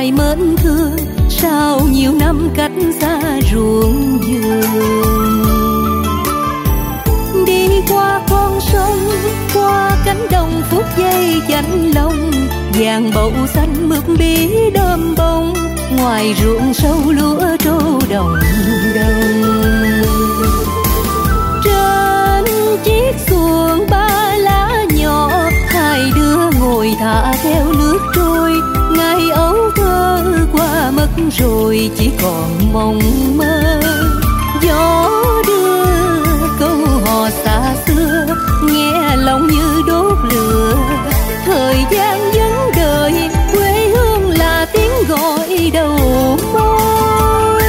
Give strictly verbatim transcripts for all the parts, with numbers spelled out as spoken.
lại mến thương sau nhiều năm cách xa ruộng vườn. Đi qua con sông, qua cánh đồng phút giây chạnh lòng, vàng bầu xanh mướt bí đơm bông, ngoài ruộng sâu lúa trổ đồng đồng. Trên chiếc xuồng ba lá nhỏ, hai đứa ngồi thả theo nước trôi. Ngày ấu thơ qua mất rồi, chỉ còn mộng mơ. Gió đưa câu hò xa xưa, nghe lòng như đốt lửa. Thời gian vẫn đợi, quê hương là tiếng gọi đầu môi.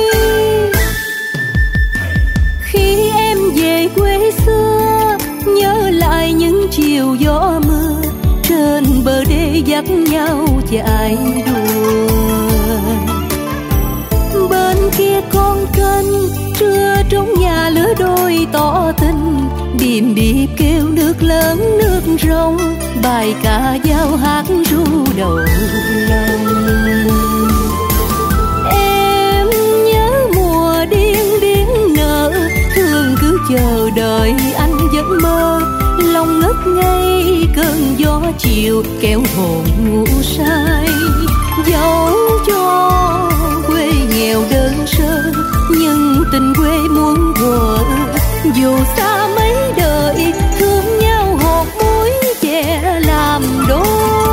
Khi em về quê xưa, nhớ lại những chiều gió mưa, trên bờ đê dắt nhau chạy đùa. Bên kia con kênh, trưa trống nhà lứa đôi tỏ tình, điềm điệp kêu nước lớn nước rông, bài ca dao hát ru đầu lòng. Em nhớ mùa điên điên nở, thường cứ chờ đợi anh giấc mơ. Lòng ngất ngây cơn gió chiều, kéo hồn ngủ say. Dẫu cho quê nghèo đơn sơ, nhưng tình quê muôn thuở. Dù xa mấy đời, thương nhau hột muối chè làm đôi.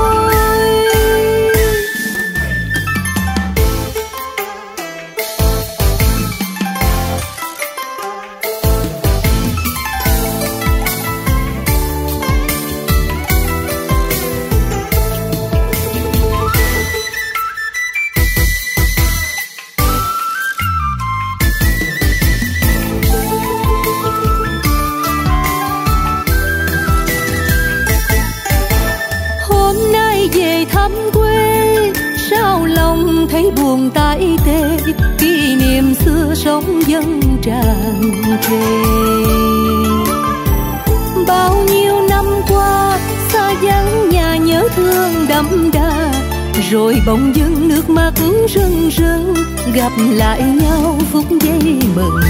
Thấy buồn tái tê, kỷ niệm xưa sống dâng tràn trề. Bao nhiêu năm qua xa vắng nhà, nhớ thương đậm đà, rồi bỗng dưng nước mắt rưng rưng, gặp lại nhau phút giây mừng.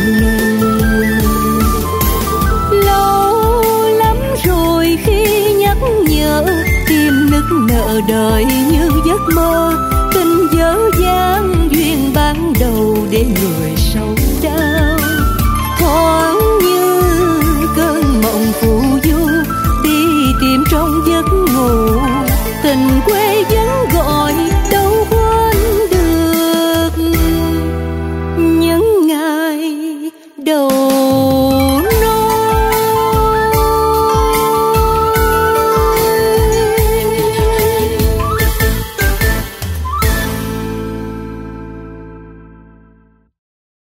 Lâu lắm rồi khi nhắc nhở, tim nức nở đời như giấc mơ. Tình dở dang duyên ban đầu, để người sâu đau. Thoáng như cơn mộng phù du, đi tìm trong giấc ngủ tình quê dân.